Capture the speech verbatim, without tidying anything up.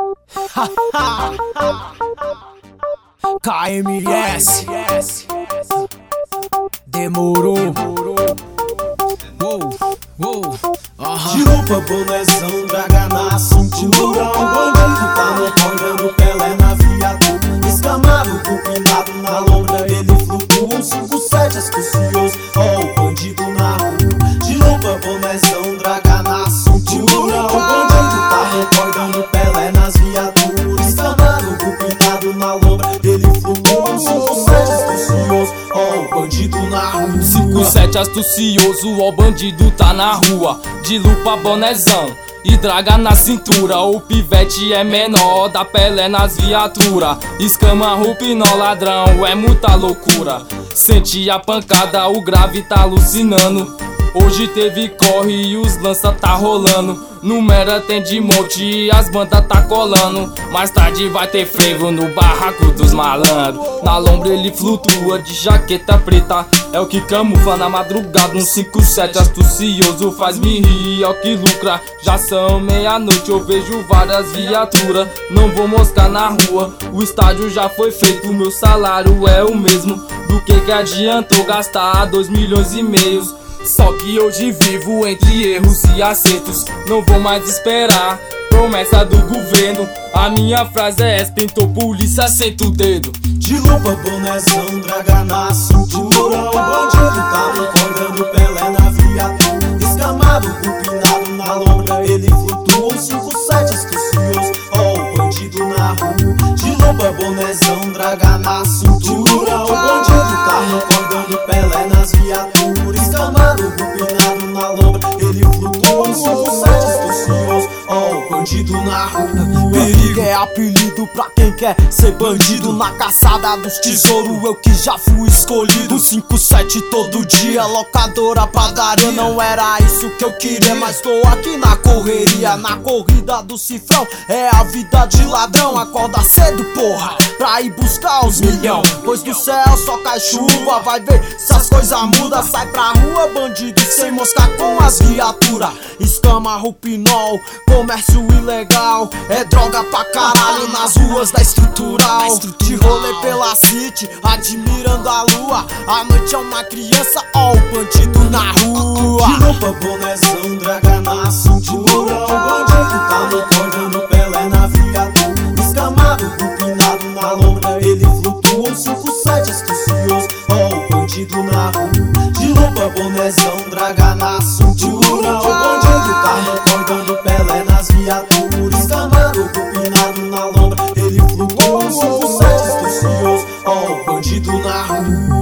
K M S Demorou. Uou, uou, aham. De roupa, bonézão, draga cinturão. Bandido tá no corda do Pelé na viatura. Escamado, cupinado na lombra, ele flutua. Um cinco sete astucioso, ó o bandido na rua. De roupa, bonézão, draga cinturão. Bandido tá no corda do Pelé nas viaturas. Escamado, cupinado na lombra, ele flutua. Um cinco sete astucioso, ó o bandido na rua. cinco sete astucioso, ó o bandido tá na rua. De lupa, bonézão e draga na cintura. O pivete é menor, dá Pelé nas viatura. Escama, rupinó, ladrão, é muita loucura. Sente a pancada, o grave tá alucinando. Hoje teve corre e os lança tá rolando. Numera tem de monte e as bandas tá colando. Mais tarde vai ter frevo no barraco dos malandros. Na lombra ele flutua de jaqueta preta. É o que camufla na madrugada. Um cinco sete astucioso faz-me rir, é o que lucra. Já são meia-noite, eu vejo várias viaturas. Não vou moscar na rua, o estádio já foi feito. Meu salário é o mesmo, do que que adiantou gastar dois milhões e meios. Só que hoje vivo entre erros e acertos. Não vou mais esperar promessa do governo. A minha frase é essa: pintou polícia, senta o dedo. De lupa, bonézão, draga na cintura. O bandido tá no corda do Pelé na viatura. Escamado, cupinado na lombra, ele flutua. Um cinco sete astucioso, ó o bandido na rua. De lupa, bonézão, draga na cintura. O bandido tá no corda do Pelé nas viaturas. Escamado, cupinado na lombra, ele flutua. Um cinco sete astucioso, ó o bandido na rua. Perigo é apelido pra quem quer ser bandido. Na caçada dos tesouros eu que já fui escolhido. cinco sete todo dia, locadora, padaria. Não era isso que eu queria, mas tô aqui na correria. Na corrida do cifrão, é a vida de ladrão. Acorda cedo, porra, pra ir buscar os milhão. Pois do céu só cai chuva, vai ver se as coisas mudam. Sai pra rua, bandido, sem moscar com as viaturas. Escama, rupinol, comércio ilegal. É droga pra caralho nas ruas da estrutural. De rolê pela city, admirando a lua. A noite é uma criança, ó o bandido na rua. De roupa, bonézão, draga na cintura. O bandido tá no corda do Pelé na viatura. Escamado, cupinado na lombra, ele flutua. Um cinco sete astucioso, ó o bandido na rua. De roupa, bonézão, draga na cintura. O bandido tá no corda do Pelé nas viaturas. Escamado, cupinado na lombra, ele flutua. Um cinco sete astucioso, ó o bandido na rua.